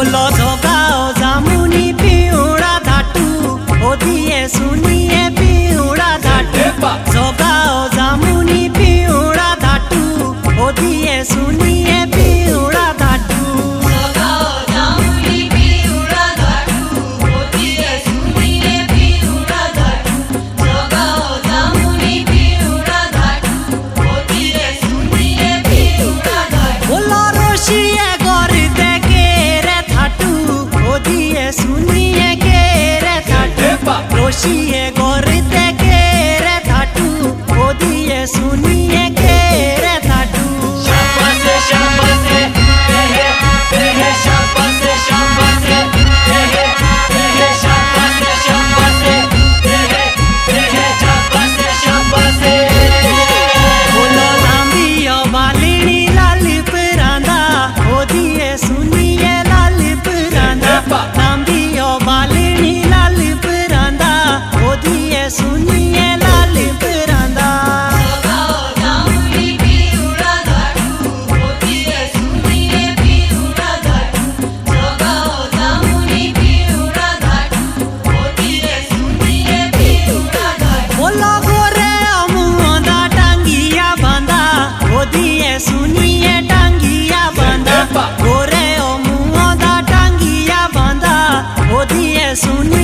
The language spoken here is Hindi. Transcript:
बोलो जोगाओ जामुनी पिउड़ा धाटू ओ दिए सुनिए पिउड़ा धाटू जोगाओ जामुनी पिउड़ा धाटू ओ दिए सुनिए पिउड़ा धाटू जोगाओ जामुनी पिउड़ा धाटू ओ दिए सुनिए पिउड़ा धाटू जोगाओ जामुनी पिउड़ा धाटू ओ दिए सुनिए पिउड़ा धाटू बोलो रोशिए गोर देके रे धाटू ओ दिए सुनिए के रे धाटू रोशिए गोर देके रे धाटू ओ दिए सुनिए के रे धाटू शाबाश शाबाश हे शाबाश शाबाश हे शाबाश शाबाश हे शाबाश शाबाश बोलो लांबियो बालिनी लाल परांदा ओ दिए सुनिए लाल परांदा लांबियो बालिनी लाल परांदा ओ दिए सुनिए लाल परांदा जोगाओ जामुनी पिउड़ा धाटू ओ दिए सुनिए पिउड़ा धाटू जोगाओ जामुनी पिउड़ा धाटू ओ दिए सुनिए पिउड़ा धाटू बोलो गोरे अमुदा टांगिया बांधा ओ दिए सुनिए टांगिया बांधा गोरे अमुदा टांगिया बांधा ओ दिए सुनिए